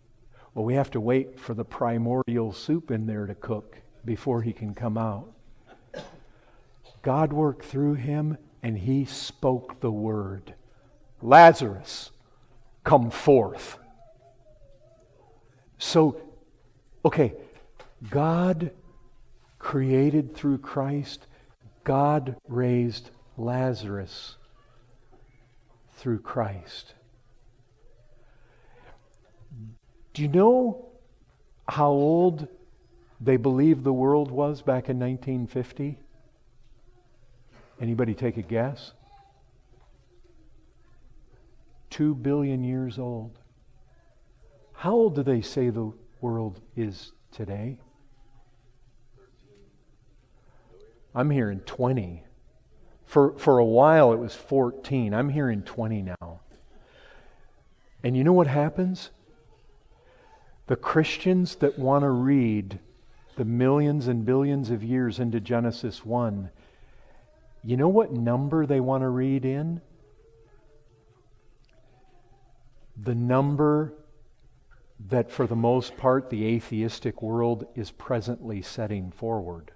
Well, we have to wait for the primordial soup in there to cook before he can come out. God worked through him and he spoke the word. Lazarus, come forth. So, okay, God created through Christ. God raised Lazarus through Christ. Do you know how old they believed the world was back in 1950? Anybody take a guess? 2 billion years old. How old do they say the world is today? I'm hearing 20. For a while it was 14. I'm hearing 20 now. And you know what happens? The Christians that want to read the millions and billions of years into Genesis 1, you know what number they want to read in? The number that for the most part the atheistic world is presently setting forward.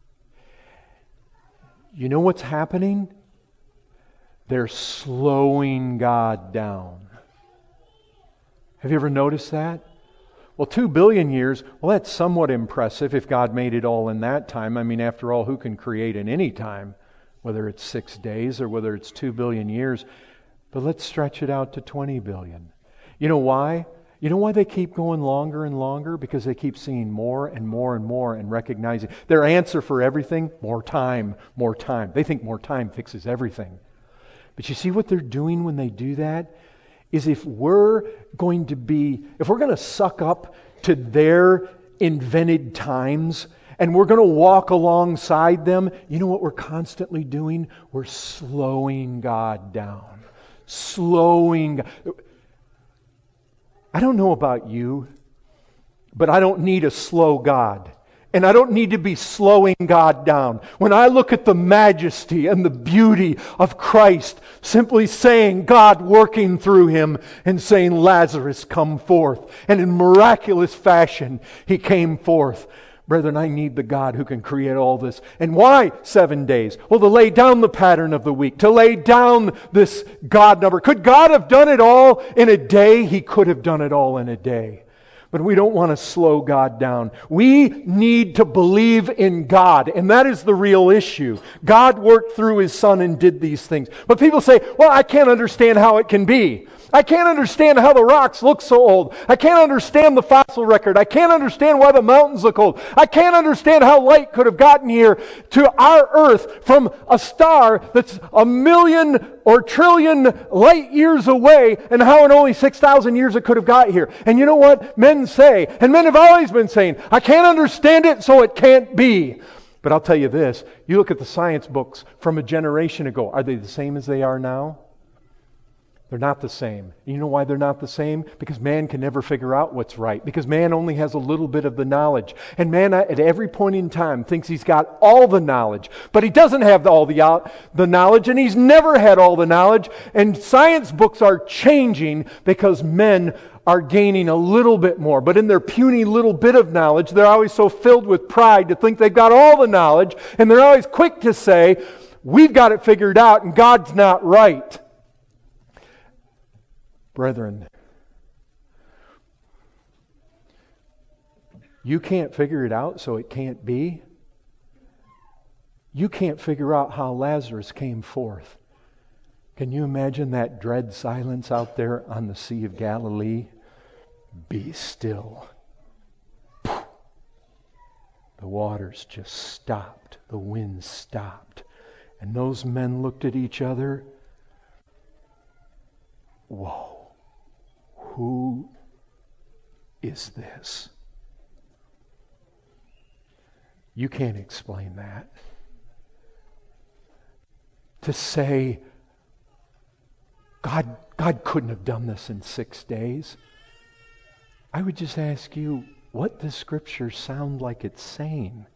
You know what's happening? They're slowing God down. Have you ever noticed that? Well, 2 billion years, well, that's somewhat impressive if God made it all in that time. I mean, after all, who can create in any time, whether it's 6 days or whether it's 2 billion years? But let's stretch it out to 20 billion. You know why? You know why they keep going longer and longer? Because they keep seeing more and more and more and recognizing their answer for everything, more time, more time. They think more time fixes everything. But you see what they're doing when they do that? Is if we're going to suck up to their invented times and we're going to walk alongside them, you know what we're constantly doing? We're slowing God down. I don't know about you, but I don't need a slow God. And I don't need to be slowing God down. When I look at the majesty and the beauty of Christ, simply saying, God working through him and saying, Lazarus, come forth. And in miraculous fashion, he came forth. Brethren, I need the God who can create all this. And why 7 days? Well, to lay down the pattern of the week, to lay down this God number. Could God have done it all in a day? He could have done it all in a day. But we don't want to slow God down. We need to believe in God, and that is the real issue. God worked through His Son and did these things. But people say, well, I can't understand how it can be. I can't understand how the rocks look so old. I can't understand the fossil record. I can't understand why the mountains look old. I can't understand how light could have gotten here to our earth from a star that's 1 million or trillion light years away, and how in only 6,000 years it could have got here. And you know what? Men say, and men have always been saying, I can't understand it, so it can't be. But I'll tell you this, you look at the science books from a generation ago. Are they the same as they are now? They're not the same. You know why they're not the same? Because man can never figure out what's right. Because man only has a little bit of the knowledge. And man at every point in time thinks he's got all the knowledge. But he doesn't have all the knowledge, and he's never had all the knowledge. And science books are changing because men are gaining a little bit more. But in their puny little bit of knowledge, they're always so filled with pride to think they've got all the knowledge. And they're always quick to say, we've got it figured out and God's not right. Brethren, you can't figure it out, so it can't be. You can't figure out how Lazarus came forth. Can you imagine that dread silence out there on the Sea of Galilee? Be still. The waters just stopped. The wind stopped. And those men looked at each other. Whoa. Who is this? You can't explain that. To say, God couldn't have done this in 6 days. I would just ask you, what does Scripture sound like it's saying?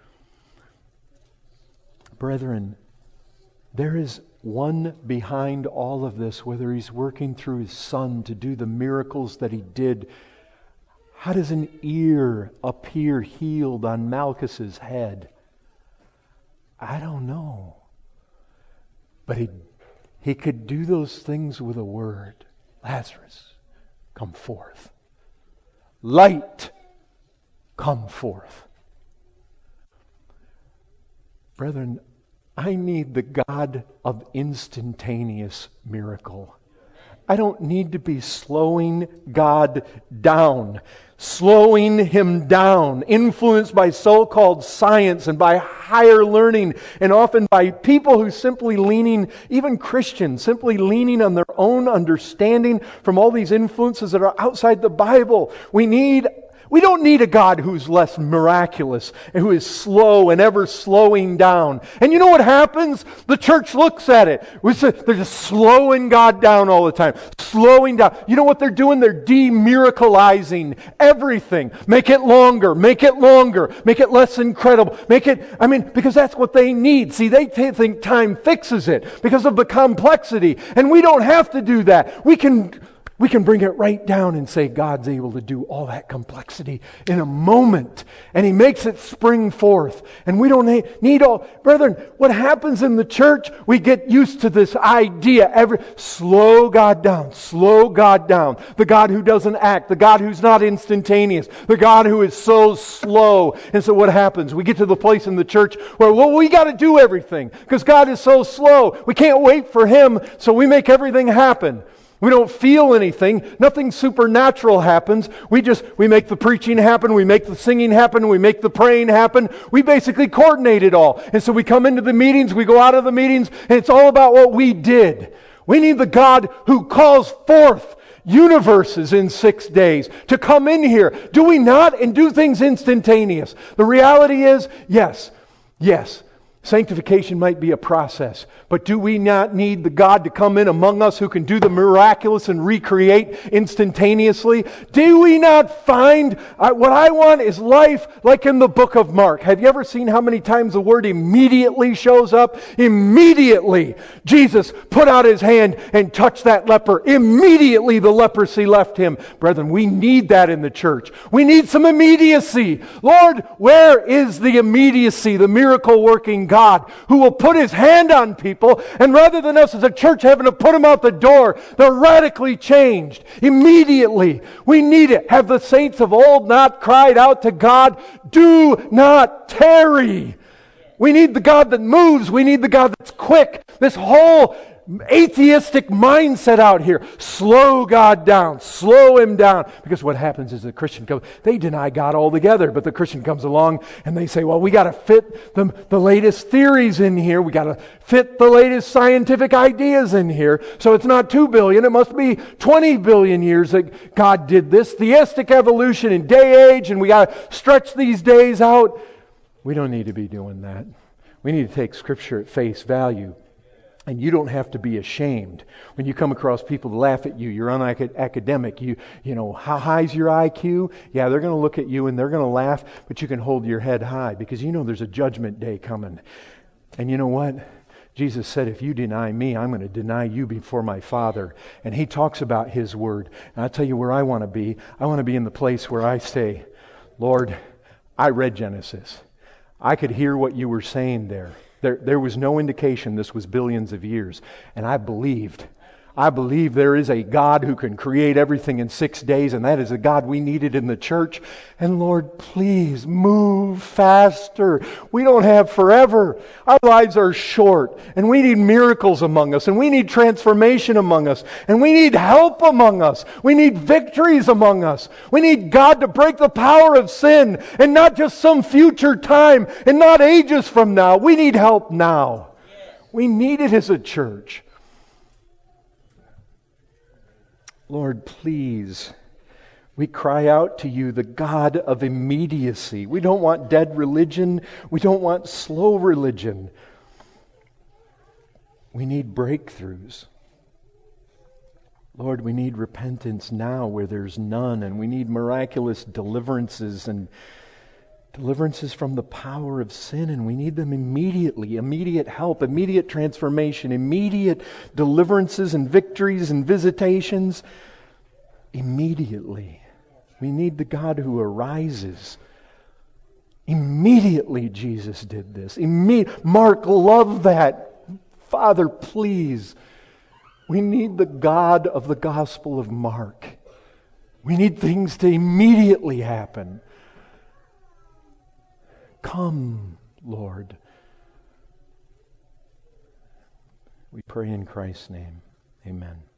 Brethren, there is one behind all of this, whether He's working through His Son to do the miracles that He did. How does an ear appear healed on Malchus's head? I don't know. But he could do those things with a word. Lazarus, come forth. Light, come forth. Brethren, I need the God of instantaneous miracle. I don't need to be slowing God down, slowing Him down, influenced by so-called science and by higher learning, and often by people who simply leaning, even Christians, simply leaning on their own understanding from all these influences that are outside the Bible. We don't need a God who's less miraculous and who is slow and ever slowing down. And you know what happens? The church looks at it. They're just slowing God down all the time. Slowing down. You know what they're doing? They're demiracleizing everything. Make it longer. Make it longer. Make it less incredible. Because that's what they need. See, they think time fixes it because of the complexity. And we don't have to do that. We can bring it right down and say God's able to do all that complexity in a moment. And He makes it spring forth. And we don't need all... Brethren, what happens in the church, we get used to this idea. Slow God down. Slow God down. The God who doesn't act. The God who's not instantaneous. The God who is so slow. And so what happens? We get to the place in the church where, we got to do everything. Because God is so slow. We can't wait for Him. So we make everything happen. We don't feel anything. Nothing supernatural happens. We make the preaching happen. We make the singing happen. We make the praying happen. We basically coordinate it all. And so we come into the meetings, we go out of the meetings, and it's all about what we did. We need the God who calls forth universes in 6 days to come in here. Do we not? And do things instantaneous. The reality is, yes. Sanctification might be a process, but do we not need the God to come in among us who can do the miraculous and recreate instantaneously? Do we not find, what I want is life like in the book of Mark. Have you ever seen how many times the word immediately shows up? Immediately, Jesus put out His hand and touched that leper. Immediately the leprosy left him. Brethren, we need that in the church. We need some immediacy. Lord, where is the immediacy, the miracle working God who will put His hand on people, and rather than us as a church having to put them out the door, they're radically changed immediately. We need it. Have the saints of old not cried out to God, do not tarry? We need the God that moves. We need the God that's quick. This whole atheistic mindset out here. Slow God down. Slow Him down. Because what happens is the Christian comes, they deny God altogether, but the Christian comes along and they say, we got to fit the latest theories in here. We got to fit the latest scientific ideas in here. So it's not 2 billion. It must be 20 billion years that God did this. Theistic evolution in day age, and we got to stretch these days out. We don't need to be doing that. We need to take Scripture at face value. And you don't have to be ashamed when you come across people to laugh at you. You're unacademic. You know, how high's your IQ? Yeah, they're going to look at you and they're going to laugh, but you can hold your head high because you know there's a judgment day coming. And you know what? Jesus said, if you deny me, I'm going to deny you before my Father. And He talks about His Word. And I'll tell you where I want to be. I want to be in the place where I say, Lord, I read Genesis. I could hear what you were saying there. There was no indication this was billions of years. And I believed. I believe there is a God who can create everything in 6 days, and that is a God we needed in the church. And Lord, please move faster. We don't have forever. Our lives are short, and we need miracles among us, and we need transformation among us, and we need help among us. We need victories among us. We need God to break the power of sin, and not just some future time, and not ages from now. We need help now. We need it as a church. Lord, please, we cry out to you, the God of immediacy. We don't want dead religion. We don't want slow religion. We need breakthroughs. Lord, we need repentance now where there's none, and we need miraculous deliverances and deliverances from the power of sin, and we need them immediately. Immediate help, immediate transformation, immediate deliverances and victories and visitations. Immediately. We need the God who arises. Immediately Jesus did this. Mark, love that. Father, please. We need the God of the Gospel of Mark. We need things to immediately happen. Come, Lord. We pray in Christ's name. Amen.